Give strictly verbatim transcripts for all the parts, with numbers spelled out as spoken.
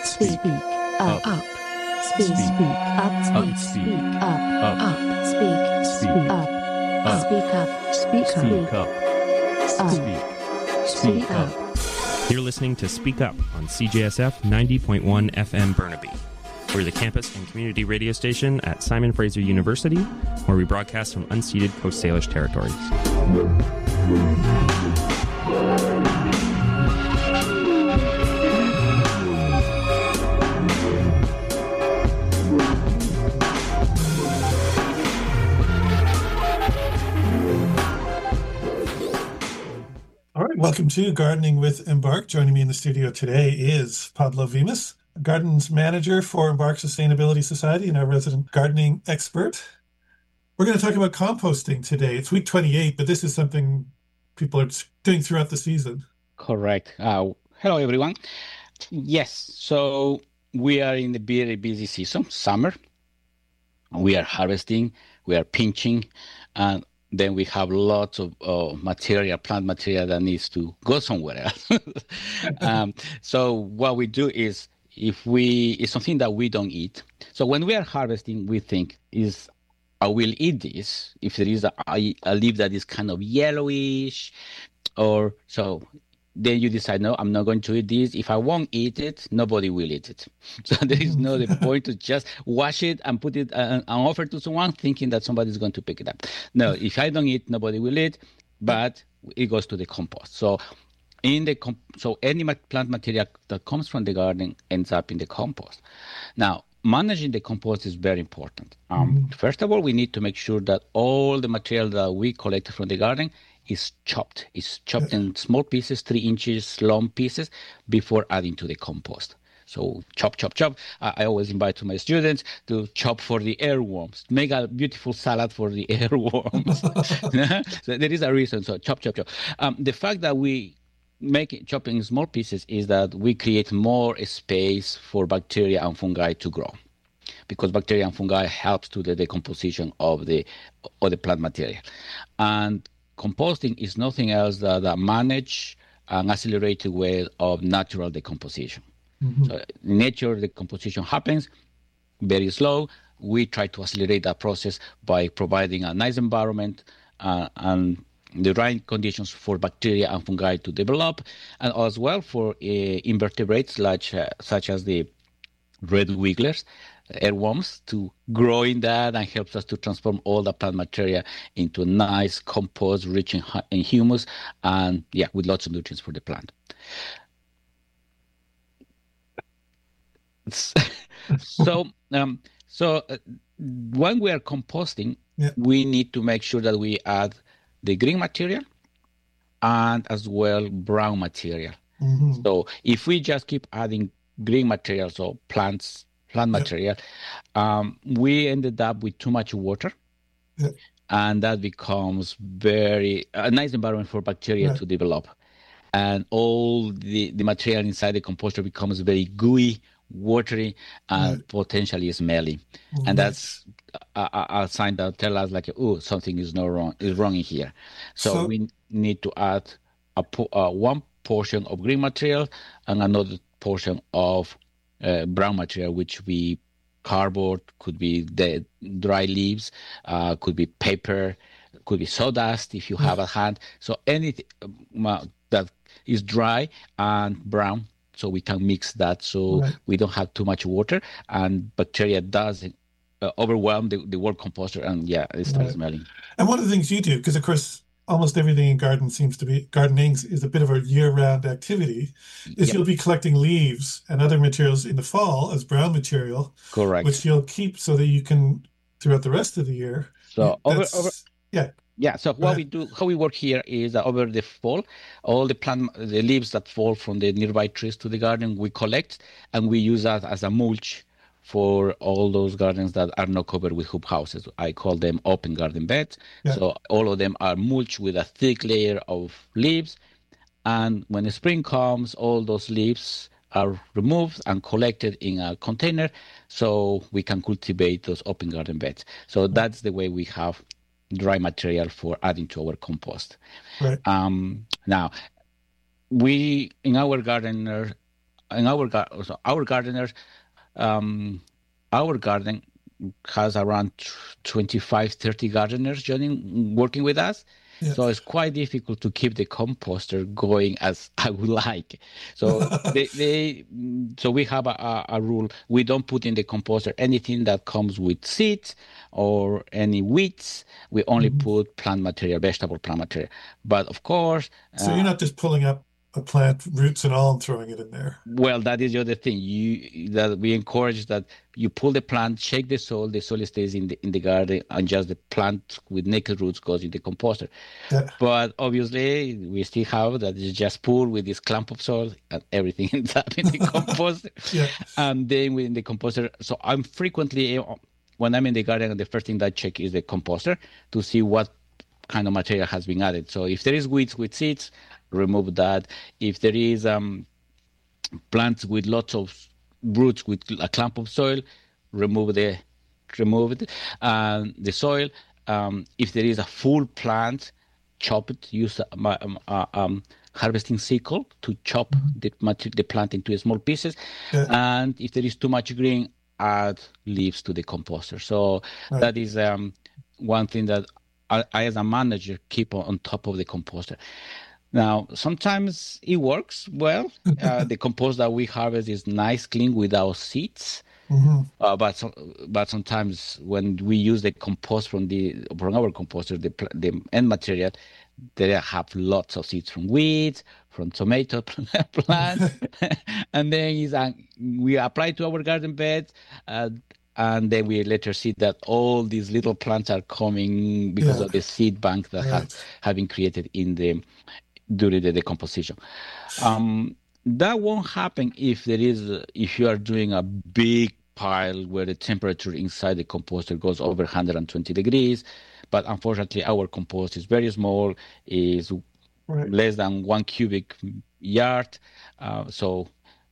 speak, up, up, speak, speak, up, speak, speak, up, up, speak, speak, up, speak up, speak, speak up, Speak. Speak up. You're listening to Speak Up on C J S F ninety point one F M Burnaby. We're the campus and community radio station at Simon Fraser University, where we broadcast from unceded Coast Salish territories. All right, welcome to Gardening with Embark. Joining me in the studio today is Pablo Vimas, Gardens Manager for Embark Sustainability Society and our resident gardening expert. We're going to talk about composting today. It's week twenty-eight, but this is something people are doing throughout the season. Correct. Uh, hello, everyone. Yes, so we are in the very busy season, summer. We are harvesting, we are pinching, and then we have lots of uh, material, plant material that needs to go somewhere else. um, so what we do is, if we, it's something that we don't eat. So when we are harvesting, we think, is I will eat this. If there is a, a, a leaf that is kind of yellowish, or so, then you decide, no, I'm not going to eat this. If I won't eat it, nobody will eat it. So there is no the point to just wash it and put it uh, and offer to someone thinking that somebody is going to pick it up. No, if I don't eat, nobody will eat, but it goes to the compost. So in the comp- so any plant material that comes from the garden ends up in the compost. Now, managing the compost is very important. Um, mm-hmm. First of all, we need to make sure that all the material that we collect from the garden is chopped. It's chopped in small pieces, three inches long pieces, before adding to the compost. So chop, chop, chop. I, I always invite to my students to chop for the earworms. Make a beautiful salad for the earworms. So there is a reason. So chop, chop, chop. Um, the fact that we make it chopping in small pieces is that we create more space for bacteria and fungi to grow, because bacteria and fungi helps to the decomposition of the of the plant material. And composting is nothing else than a managed and accelerated way of natural decomposition. Mm-hmm. So in nature, the decomposition happens very slow. We try to accelerate that process by providing a nice environment uh, and the right conditions for bacteria and fungi to develop, and as well for uh, invertebrates like, uh, such as the red wigglers, earworms, to grow in that, and helps us to transform all the plant material into a nice compost rich in, in humus and yeah, with lots of nutrients for the plant. so um, so uh, when we are composting, yeah. we need to make sure that we add the green material and as well brown material. Mm-hmm. So if we just keep adding green material, so plants, plant yep. material, um, we ended up with too much water, yep. and that becomes very a nice environment for bacteria yep. to develop, and all the, the material inside the composter becomes very gooey, watery, and right. potentially smelly, right. and that's a, a, a sign that tells us like, oh, something is not wrong, is wrong in here. So, so we need to add a uh, one portion of green material and another portion of uh, brown material, which we cardboard, could be the dry leaves, uh, could be paper, could be sawdust if you yeah. have a hand. So anything uh, that is dry and brown, so we can mix that, so right. we don't have too much water, and bacteria doesn't uh, overwhelm the, the whole composter, and yeah, it starts right. smelling. And one of the things you do, because of course almost everything in garden seems to be, gardening is a bit of a year-round activity, is yep. you'll be collecting leaves and other materials in the fall as brown material. Correct. Which you'll keep so that you can, throughout the rest of the year. So over, over, yeah. Yeah, so what we do, how we work here is that over the fall, all the plant, the leaves that fall from the nearby trees to the garden, we collect, and we use that as a mulch for all those gardens that are not covered with hoop houses. I call them open garden beds. Yeah. So all of them are mulched with a thick layer of leaves. And when the spring comes, all those leaves are removed and collected in a container so we can cultivate those open garden beds. So that's the way we have dry material for adding to our compost. Right. Um, now, we, in our gardener, in our gar- so our gardeners, um, our garden has around twenty-five, thirty gardeners joining, working with us. Yeah. So it's quite difficult to keep the composter going as I would like. So they, they so we have a, a rule: we don't put in the composter anything that comes with seeds or any weeds. We only mm-hmm. put plant material, vegetable plant material. But of course, so uh, you're not just pulling up a plant, roots and all, and throwing it in there. Well, that is the other thing. You that we encourage that you pull the plant, shake the soil, the soil stays in the in the garden, and just the plant with naked roots goes in the composter. Yeah. But obviously, we still have that is just pull with this clump of soil, and everything ends up in the composter. Yeah. And then within the composter, so I'm frequently when I'm in the garden, the first thing that I check is the composter to see what kind of material has been added. So if there is weeds with seeds, remove that. If there is um, plants with lots of roots with a clump of soil, remove the remove it. And the soil. Um, if there is a full plant, chop it. Use a um, uh, um, harvesting sickle to chop the the plant into small pieces. Yeah. And if there is too much green, add leaves to the composter. So right. that is um, one thing that I, I, as a manager, keep on, on top of the composter. Now, sometimes it works well. Uh, the compost that we harvest is nice, clean, without seeds. Mm-hmm. Uh, but so, but sometimes when we use the compost from the from our composter, the the end material, they have lots of seeds from weeds, from tomato plants, and then is uh, we apply to our garden beds. Uh, And then we later see that all these little plants are coming because yeah. of the seed bank that right. have, have been created in the during the decomposition. Um, that won't happen if there is if you are doing a big pile where the temperature inside the composter goes over one hundred twenty degrees. But unfortunately, our compost is very small, is right. less than one cubic yard, uh, so.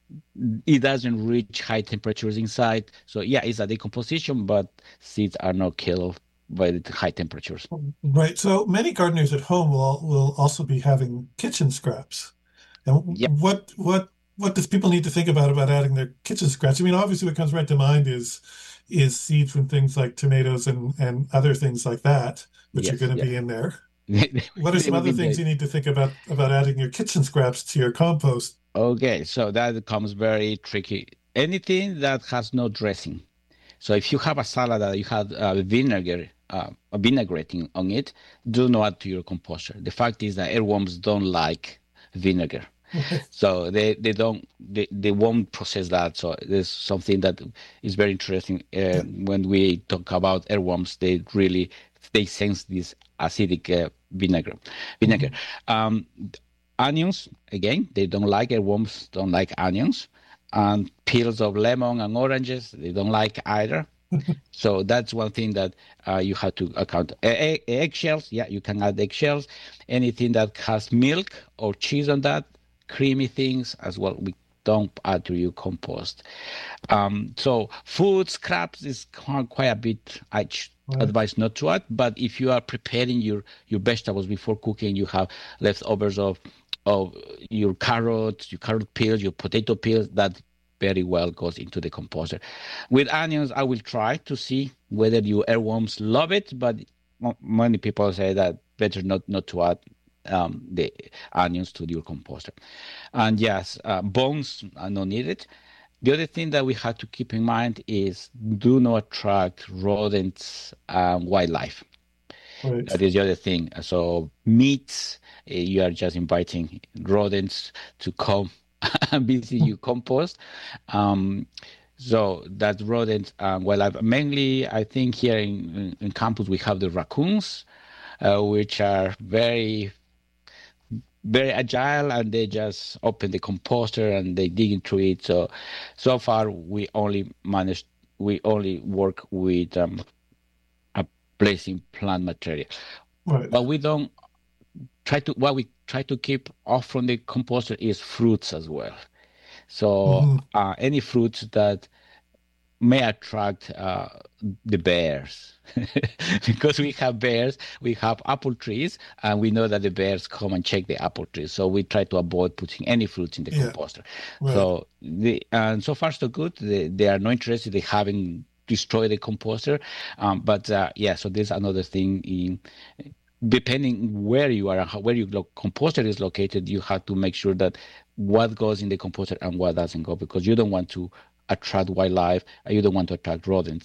It doesn't reach high temperatures inside. So, yeah, it's a decomposition, but seeds are not killed by the high temperatures. Right. So many gardeners at home will will also be having kitchen scraps. And yep. what what what does people need to think about about adding their kitchen scraps? I mean, obviously what comes right to mind is is seeds from things like tomatoes and, and other things like that, which yes, are going to yes. be in there. What are some other things you need to think about about adding your kitchen scraps to your compost? Okay, so that becomes very tricky. Anything that has no dressing. So if you have a salad that you have uh, vinegar, uh, a vinaigrette on it, do not add to your composter. The fact is that earworms don't like vinegar. So they, they don't they, they won't process that. So there's something that is very interesting. Uh, when we talk about earworms, they really they sense this acidic uh, vinegar. Vinegar. Mm-hmm. Um, Onions, again, they don't like it. Worms don't like onions. And peels of lemon and oranges, they don't like either. So that's one thing that uh, you have to account. E- eggshells, yeah, you can add eggshells. Anything that has milk or cheese on that, creamy things as well, we don't add to your compost. Um, so food scraps is quite a bit, I right. advise not to add. But if you are preparing your, your vegetables before cooking, you have leftovers of of your carrots, your carrot peels, your potato peels, that very well goes into the composter. With onions, I will try to see whether your earworms love it, but many people say that better not, not to add um, the onions to your composter. And yes, uh, bones are not needed. The other thing that we have to keep in mind is do not attract rodents and wildlife. Right. That is the other thing. So meats, uh, you are just inviting rodents to come and visit your compost. Um, so that rodents, um, well, I've, mainly I think here in, in, in campus we have the raccoons, uh, which are very, very agile, and they just open the composter and they dig into it. So, so far we only managed, we only work with um, placing plant material, right. But we don't try to. What we try to keep off from the composter is fruits as well. So mm-hmm. uh, any fruits that may attract uh, the bears. Because we have bears, we have apple trees, and we know that the bears come and check the apple trees. So we try to avoid putting any fruits in the yeah. composter. Right. So the, and so far so good. They, they are not interested in having destroyed the composter. Um, but uh, yeah, so there's another thing in. Depending where you are, where your composter is located, you have to make sure that what goes in the composter and what doesn't go, because you don't want to attract wildlife and you don't want to attract rodents.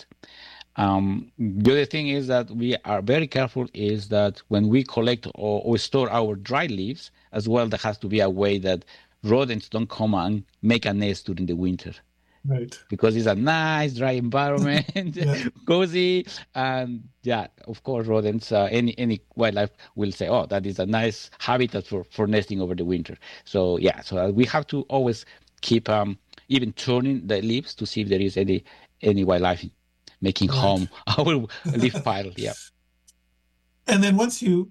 Um, the other thing is that we are very careful is that when we collect or, or store our dry leaves as well, there has to be a way that rodents don't come and make a nest during the winter. Right. Because it's a nice, dry environment, yeah. cozy, and yeah, of course, rodents, uh, any any wildlife will say, oh, that is a nice habitat for, for nesting over the winter. So yeah, so we have to always keep um, even turning the leaves to see if there is any any wildlife making right. home our leaf pile. Yeah. And then once you,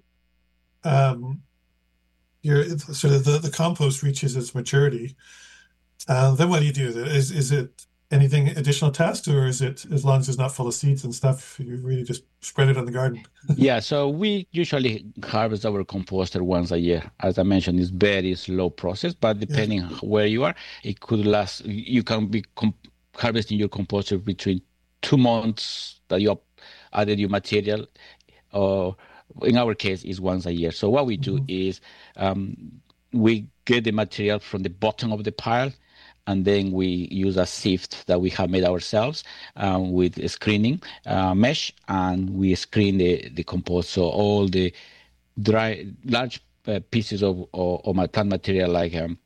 um, your sort of the, the compost reaches its maturity. Uh, then what do you do? Is is it anything additional test, or is it, as long as it's not full of seeds and stuff, you really just spread it on the garden? Yeah, so we usually harvest our composter once a year. As I mentioned, it's very slow process, but depending yeah. where you are, it could last. You can be com- harvesting your composter between two months that you added your material, or in our case, is once a year. So what we do mm-hmm. is um, we get the material from the bottom of the pile, and then we use a sift that we have made ourselves um, with a screening uh, mesh, and we screen the, the compost. So all the dry, large uh, pieces of, of, of my plant material, like um,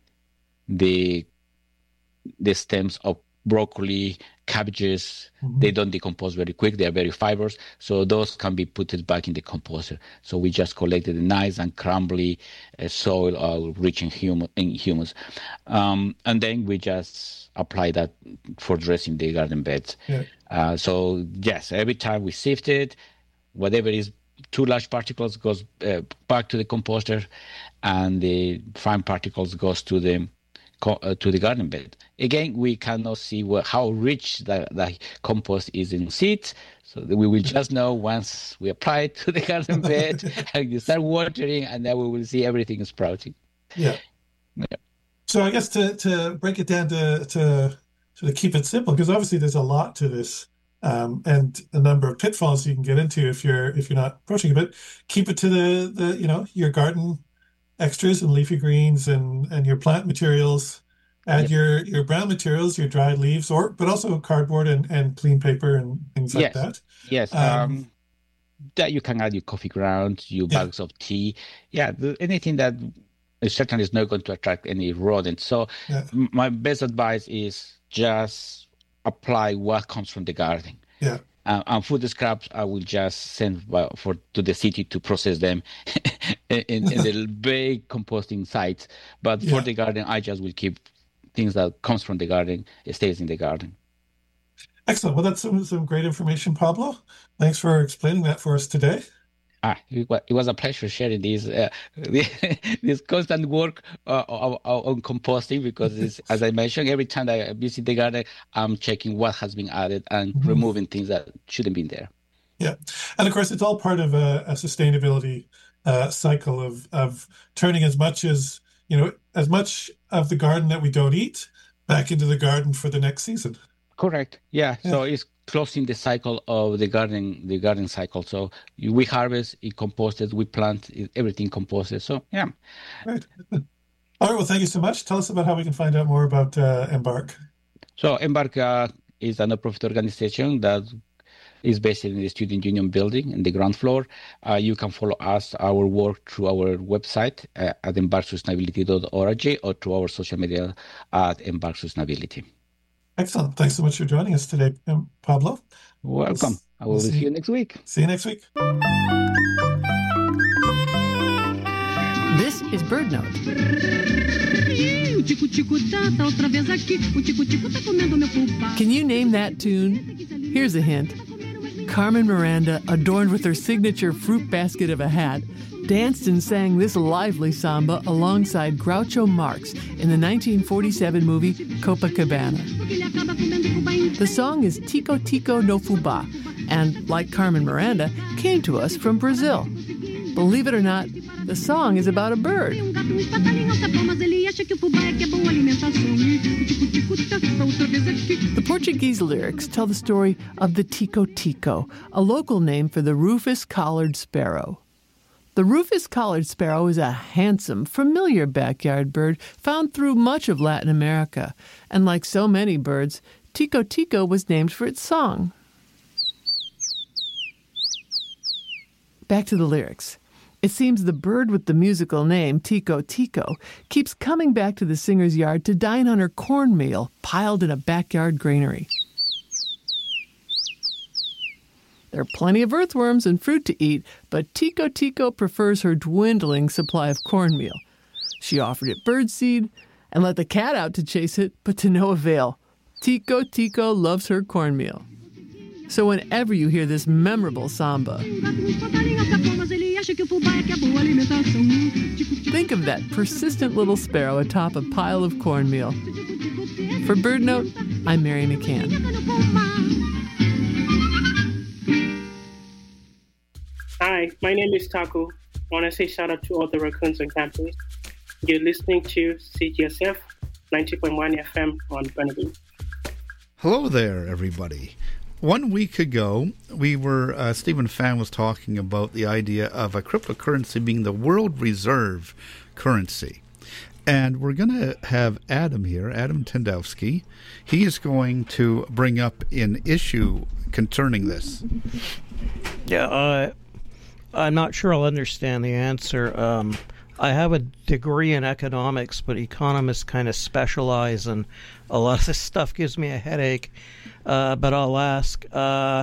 the the stems of broccoli, cabbages, mm-hmm. they don't decompose very quick. They are very fibrous. So those can be put back in the composter. So we just collected a nice and crumbly uh, soil uh, rich in, hum- in humus. Um, and then we just apply that for dressing the garden beds. Yeah. Uh, so yes, every time we sift it, whatever is too large particles goes uh, back to the composter, and the fine particles goes to the Uh, to the garden bed. Again, we cannot see what, how rich the, the compost is in seeds, so we will just know once we apply it to the garden bed and you start watering, and then we will see everything sprouting. Yeah. yeah. So I guess to, to break it down to, to sort of keep it simple, because obviously there's a lot to this um, and a number of pitfalls you can get into if you're if you're not approaching it, but keep it to the, the you know, your garden extras and leafy greens and, and your plant materials, add yep. your, your brown materials, your dried leaves, or but also cardboard and, and clean paper and things like yes. that. Yes. Um, um, that you can add your coffee grounds, your yeah. bags of tea. Yeah, the, anything that certainly is not going to attract any rodents. So yeah. m- my best advice is just apply what comes from the garden. Yeah. Uh, and food scraps, I will just send for to the city to process them in, in the big composting sites. But yeah. for the garden, I just will keep things that comes from the garden, it stays in the garden. Excellent. Well, that's some, some great information, Pablo. Thanks for explaining that for us today. Ah, it was a pleasure sharing this uh, this constant work uh, on, on composting, because it's, as I mentioned, every time I visit the garden, I'm checking what has been added and mm-hmm. removing things that shouldn't be there. Yeah, and of course, it's all part of a, a sustainability uh, cycle of of turning as much as you know as much of the garden that we don't eat back into the garden for the next season. Correct. Yeah. yeah. So it's closing the cycle of the garden, the garden cycle. So you, we harvest, it composted, we plant, it, everything composted. So yeah. Right. All right. Well, thank you so much. Tell us about how we can find out more about uh, Embark. So Embark uh, is a non-profit organization that is based in the Student Union building in the ground floor. Uh, you can follow us, our work, through our website uh, at embark sustainability dot org or through our social media at Embark Sustainability. Excellent. Thanks so much for joining us today, Pablo. Welcome. I will we'll see, see you next week. See you next week. This is BirdNote. Can you name that tune? Here's a hint. Carmen Miranda, adorned with her signature fruit basket of a hat, danced and sang this lively samba alongside Groucho Marx in the nineteen forty-seven movie Copacabana. The song is Tico Tico no Fubá, and, like Carmen Miranda, came to us from Brazil. Believe it or not, the song is about a bird. The Portuguese lyrics tell the story of the Tico Tico, a local name for the rufous collared sparrow. The rufous collared sparrow is a handsome, familiar backyard bird found through much of Latin America, and like so many birds, Tico Tico was named for its song. Back to the lyrics. It seems the bird with the musical name, Tico Tico, keeps coming back to the singer's yard to dine on her cornmeal piled in a backyard granary. There are plenty of earthworms and fruit to eat, but Tico Tico prefers her dwindling supply of cornmeal. She offered it birdseed and let the cat out to chase it, but to no avail. Tico Tico loves her cornmeal. So whenever you hear this memorable samba, think of that persistent little sparrow atop a pile of cornmeal. For BirdNote, I'm Mary McCann. Hi, my name is Taku. I want to say shout out to all the raccoons on campus. You're listening to C G S F ninety point one F M on Burnaby. Hello there, everybody. One week ago, we were uh, Stephen Fan was talking about the idea of a cryptocurrency being the world reserve currency. And we're going to have Adam here, Adam Tendowski. He is going to bring up an issue concerning this. Yeah, uh, I'm not sure I'll understand the answer. Um, I have a degree in economics, but economists kind of specialize, and a lot of this stuff gives me a headache. Uh, but I'll ask, uh,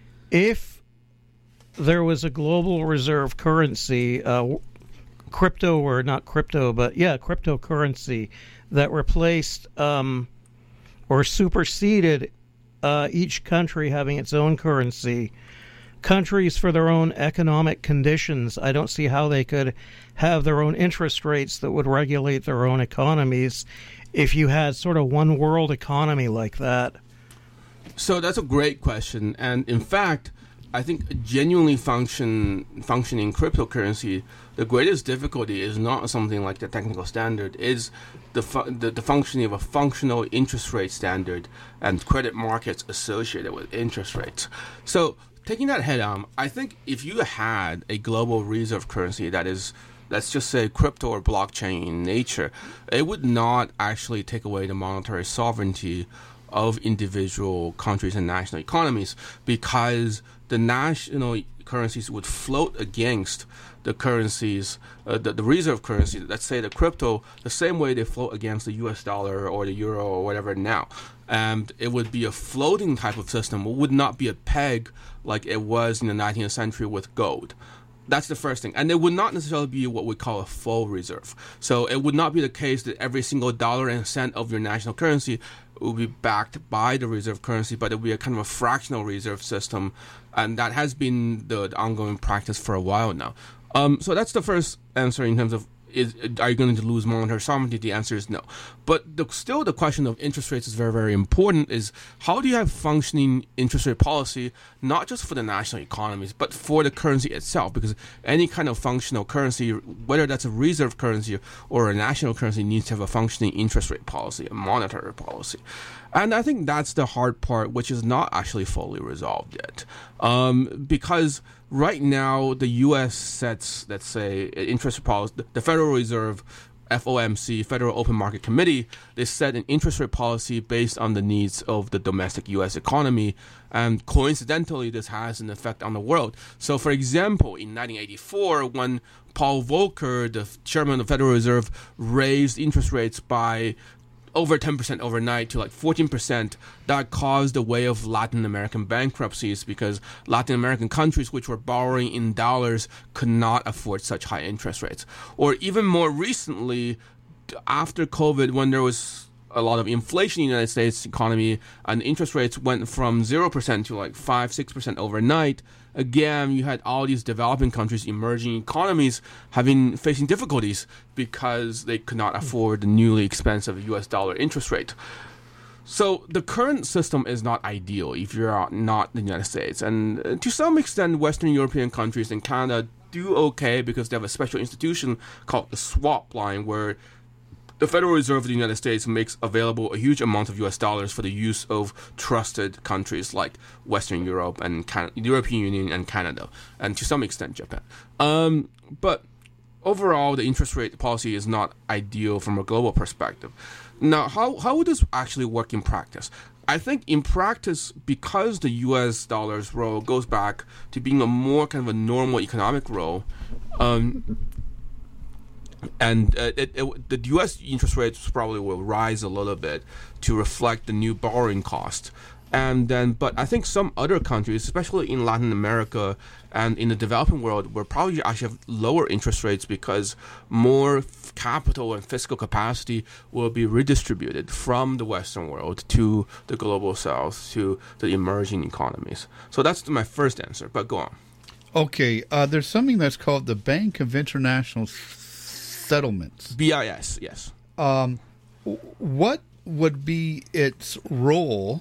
if there was a global reserve currency, uh, crypto or not crypto, but yeah, cryptocurrency that replaced um, or superseded uh, each country having its own currency, countries for their own economic conditions, I don't see how they could have their own interest rates that would regulate their own economies if you had sort of one world economy like that. So that's a great question, and in fact, I think a genuinely function functioning cryptocurrency, the greatest difficulty is not something like the technical standard, is the, fu- the the functioning of a functional interest rate standard and credit markets associated with interest rates. So taking that head on, I think if you had a global reserve currency that is, let's just say, crypto or blockchain in nature, it would not actually take away the monetary sovereignty of individual countries and national economies, because the national currencies would float against the currencies, uh, the, the reserve currency, let's say the crypto, the same way they float against the U S dollar or the euro or whatever now. And it would be a floating type of system. It would not be a peg like it was in the nineteenth century with gold. That's the first thing. And it would not necessarily be what we call a full reserve. So it would not be the case that every single dollar and cent of your national currency will be backed by the reserve currency, but it will be a kind of a fractional reserve system. And that has been the, the ongoing practice for a while now. Um, so that's the first answer in terms of, is, are you going to lose monetary sovereignty? The answer is no. But the, still the question of interest rates is very, very important, is how do you have functioning interest rate policy, not just for the national economies, but for the currency itself? Because any kind of functional currency, whether that's a reserve currency or a national currency, needs to have a functioning interest rate policy, a monetary policy. And I think that's the hard part, which is not actually fully resolved yet. Um, because right now, the U S sets, let's say, interest rate policy, the Federal Reserve, F O M C, Federal Open Market Committee, they set an interest rate policy based on the needs of the domestic U S economy. And coincidentally, this has an effect on the world. So, for example, in nineteen eighty-four, when Paul Volcker, the chairman of the Federal Reserve, raised interest rates by over ten percent overnight to like fourteen percent, that caused a wave of Latin American bankruptcies because Latin American countries which were borrowing in dollars could not afford such high interest rates. Or even more recently, after COVID, when there was a lot of inflation in the United States economy, and interest rates went from zero percent to like five, six percent overnight. Again, you had all these developing countries, emerging economies, having facing difficulties because they could not afford the newly expensive U S dollar interest rate. So the current system is not ideal if you're not in the United States. And to some extent, Western European countries and Canada do okay because they have a special institution called the swap line, where the Federal Reserve of the United States makes available a huge amount of U S dollars for the use of trusted countries like Western Europe and Can- the European Union and Canada, and to some extent Japan. Um, but overall, the interest rate policy is not ideal from a global perspective. Now, how, how would this actually work in practice? I think in practice, because the U S dollar's role goes back to being a more kind of a normal economic role, um, and uh, it, it, the U S interest rates probably will rise a little bit to reflect the new borrowing cost. And then, but I think some other countries, especially in Latin America and in the developing world, will probably actually have lower interest rates because more f- capital and fiscal capacity will be redistributed from the Western world to the global South, to the emerging economies. So that's my first answer, but go on. Okay, uh, there's something that's called the Bank of International Settlements. B I S, yes. Um, what would be its role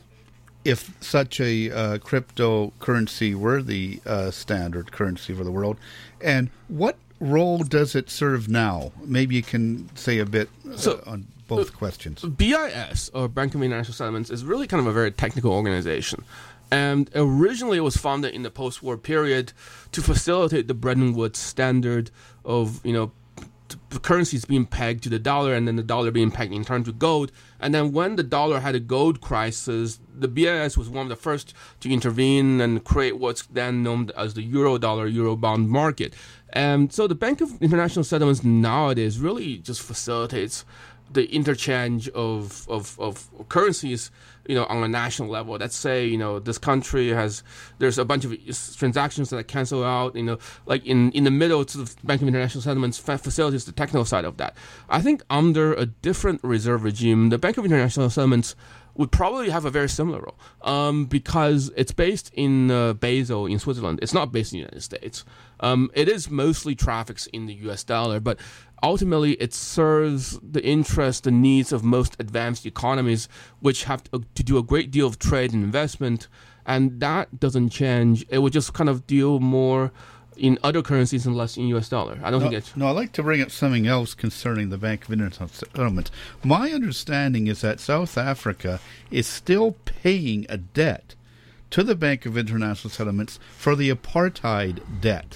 if such a uh, cryptocurrency were the uh, standard currency for the world? And what role does it serve now? Maybe you can say a bit uh, so, on both uh, questions. B I S, or Bank of International Settlements, is really kind of a very technical organization. And originally it was founded in the post-war period to facilitate the Bretton Woods standard of, you know, currencies being pegged to the dollar, and then the dollar being pegged in turn to gold. And then when the dollar had a gold crisis, the B I S was one of the first to intervene and create what's then known as the euro dollar, euro bond market. And so the Bank of International Settlements nowadays really just facilitates the interchange of, of, of currencies, you know, on a national level. Let's say, you know, this country has, there's a bunch of transactions that cancel out, you know, like in, in the middle to the Bank of International Settlements facilitates the technical side of that. I think under a different reserve regime, the Bank of International Settlements would probably have a very similar role, um, because it's based in uh, Basel in Switzerland. It's not based in the United States. Um, it is mostly traffics in the U S dollar, but ultimately it serves the interests, the needs of most advanced economies, which have to, to do a great deal of trade and investment, and that doesn't change. It would just kind of deal more in other currencies and less in U S dollar. I don't no, think it's... No, I'd like to bring up something else concerning the Bank of International Settlements. My understanding is that South Africa is still paying a debt to the Bank of International Settlements for the apartheid debt.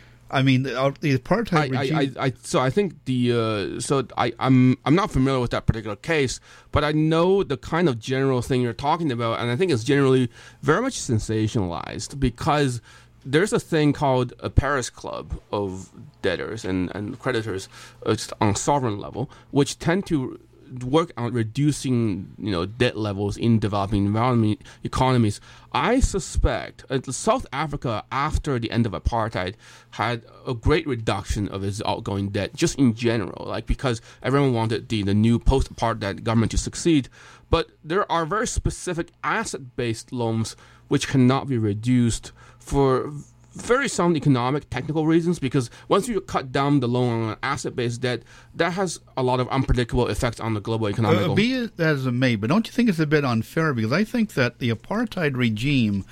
I mean, the, the apartheid I, regime... I, I, I, so I think the... Uh, so I, I'm, I'm not familiar with that particular case, but I know the kind of general thing you're talking about, and I think it's generally very much sensationalized because there's a thing called a Paris Club of debtors and, and creditors uh, just on sovereign level, which tend to work on reducing, you know, debt levels in developing environment economies. I suspect uh, South Africa, after the end of apartheid, had a great reduction of its outgoing debt, just in general, like because everyone wanted the, the new post-apartheid government to succeed. But there are very specific asset-based loans which cannot be reduced for very sound economic, technical reasons, because once you cut down the loan on an asset-based debt, that has a lot of unpredictable effects on the global economic. Uh, be it as it may, but don't you think it's a bit unfair? Because I think that the apartheid regime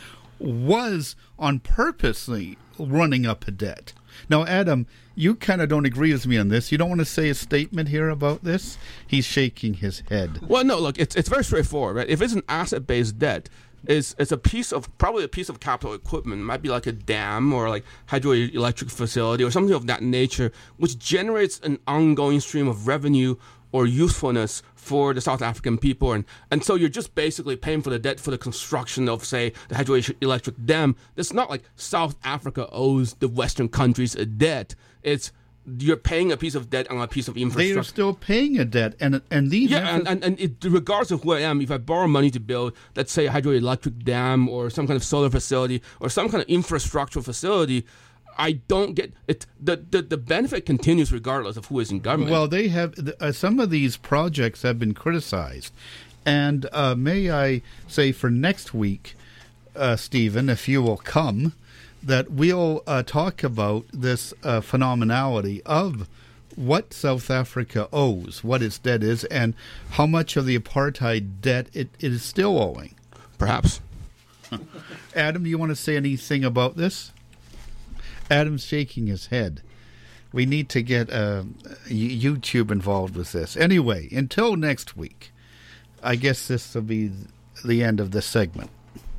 was on purposely running up a debt. Now, Adam, you kind of don't agree with me on this. You don't want to say a statement here about this? He's shaking his head. Well, no, look, it's it's very straightforward, right? If it's an asset-based debt, It's, it's a piece of, probably a piece of capital equipment. It might be like a dam or like hydroelectric facility or something of that nature, which generates an ongoing stream of revenue or usefulness for the South African people. And, and so you're just basically paying for the debt for the construction of, say, the hydroelectric dam. It's not like South Africa owes the Western countries a debt. It's you're paying a piece of debt on a piece of infrastructure. They are still paying a debt, and and these yeah, and and, and it, regardless of who I am, if I borrow money to build, let's say, a hydroelectric dam or some kind of solar facility or some kind of infrastructural facility, I don't get it. The, the, the benefit continues regardless of who is in government. Well, they have uh, some of these projects have been criticized. And uh, may I say for next week, uh, Stephen, if you will come, that we'll uh, talk about this uh, phenomenality of what South Africa owes, what its debt is, and how much of the apartheid debt it, it is still owing. Perhaps. Adam, do you want to say anything about this? Adam's shaking his head. We need to get uh, YouTube involved with this. Anyway, until next week, I guess this will be the end of this segment.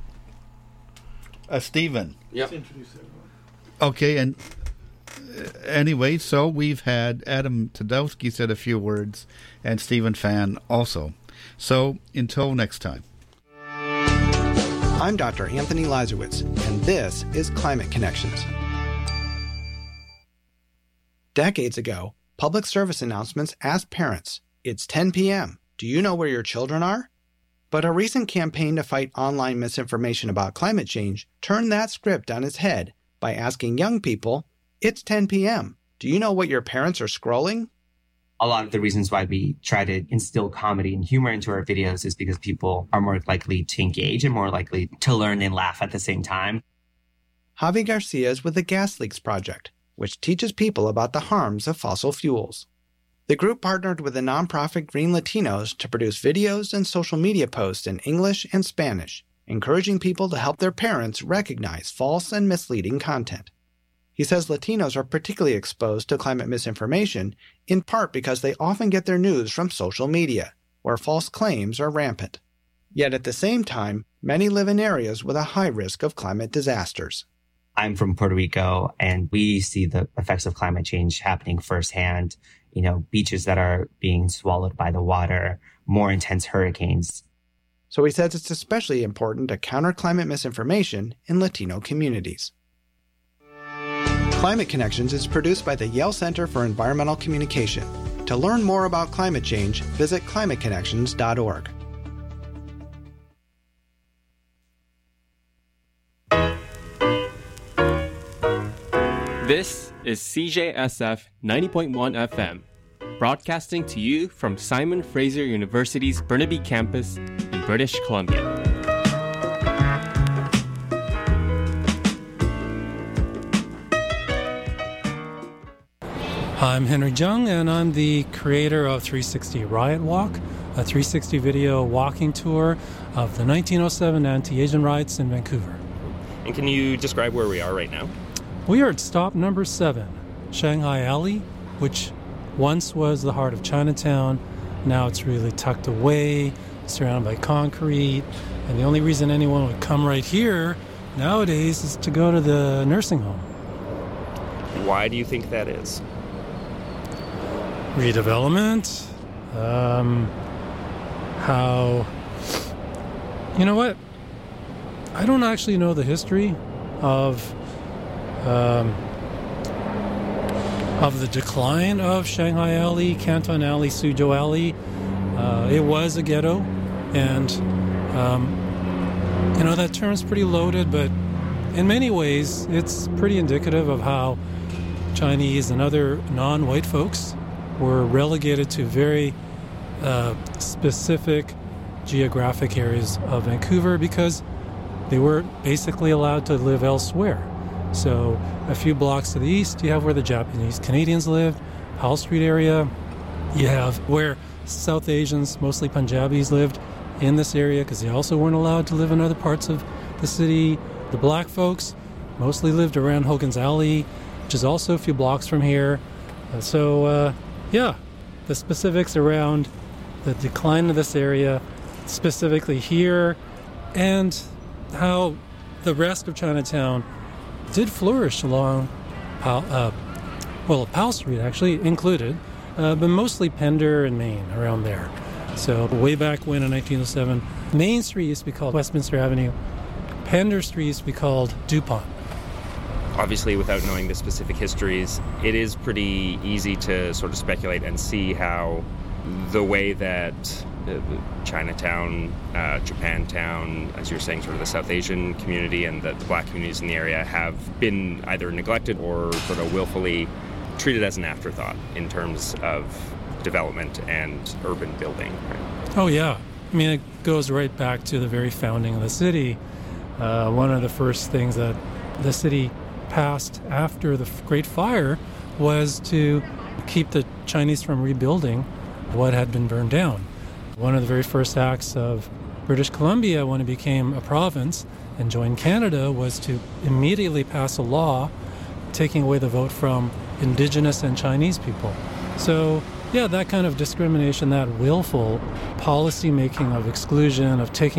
Uh, Stephen. Yep. Okay, and uh, anyway, so we've had Adam Tadowski said a few words, and Stephen Fan also. So until next time. I'm Doctor Anthony Lazarowitz, and this is Climate Connections. Decades ago, public service announcements asked parents, "It's ten p.m. Do you know where your children are?" But a recent campaign to fight online misinformation about climate change turned that script on its head by asking young people, "It's ten p.m. Do you know what your parents are scrolling?" A lot of the reasons why we try to instill comedy and humor into our videos is because people are more likely to engage and more likely to learn and laugh at the same time. Javi Garcia is with the Gas Leaks Project, which teaches people about the harms of fossil fuels. The group partnered with the nonprofit Green Latinos to produce videos and social media posts in English and Spanish, encouraging people to help their parents recognize false and misleading content. He says Latinos are particularly exposed to climate misinformation, in part because they often get their news from social media, where false claims are rampant. Yet at the same time, many live in areas with a high risk of climate disasters. I'm from Puerto Rico, and we see the effects of climate change happening firsthand. You know, beaches that are being swallowed by the water, more intense hurricanes. So he says it's especially important to counter climate misinformation in Latino communities. Climate Connections is produced by the Yale Center for Environmental Communication. To learn more about climate change, visit climate connections dot org. This is C J S F ninety point one F M, broadcasting to you from Simon Fraser University's Burnaby campus in British Columbia. I'm Henry Jung, and I'm the creator of three sixty Riot Walk, a three sixty video walking tour of the nineteen oh seven anti-Asian riots in Vancouver. And can you describe where we are right now? We are at stop number seven, Shanghai Alley, which once was the heart of Chinatown. Now it's really tucked away, surrounded by concrete, and the only reason anyone would come right here nowadays is to go to the nursing home. Why do you think that is? Redevelopment, um, how, you know what, I don't actually know the history of um, of the decline of Shanghai Alley, Canton Alley, Suzhou Alley. Uh, it was a ghetto, and um, you know, that term's pretty loaded, but in many ways it's pretty indicative of how Chinese and other non-white folks were relegated to very uh, specific geographic areas of Vancouver because they were basically allowed to live elsewhere. So a few blocks to the east, you have where the Japanese Canadians lived, Powell Street area. You have where South Asians, mostly Punjabis, lived in this area because they also weren't allowed to live in other parts of the city. The black folks mostly lived around Hogan's Alley, which is also a few blocks from here. Uh, so, uh, yeah, the specifics around the decline of this area, specifically here, and how the rest of Chinatown did flourish along, Powell, uh, well, Powell Street actually included, uh, but mostly Pender and Main around there. So way back when in nineteen oh seven, Main Street used to be called Westminster Avenue, Pender Street used to be called DuPont. Obviously, without knowing the specific histories, it is pretty easy to sort of speculate and see how the way that uh, Chinatown, uh, Japantown, as you were saying, sort of the South Asian community and the, the black communities in the area have been either neglected or sort of willfully treated as an afterthought in terms of development and urban building. Right? Oh, yeah. I mean, it goes right back to the very founding of the city. Uh, one of the first things that the city passed after the Great Fire was to keep the Chinese from rebuilding what had been burned down. One of the very first acts of British Columbia when it became a province and joined Canada was to immediately pass a law taking away the vote from Indigenous and Chinese people. So, yeah, that kind of discrimination, that willful policy making of exclusion, of taking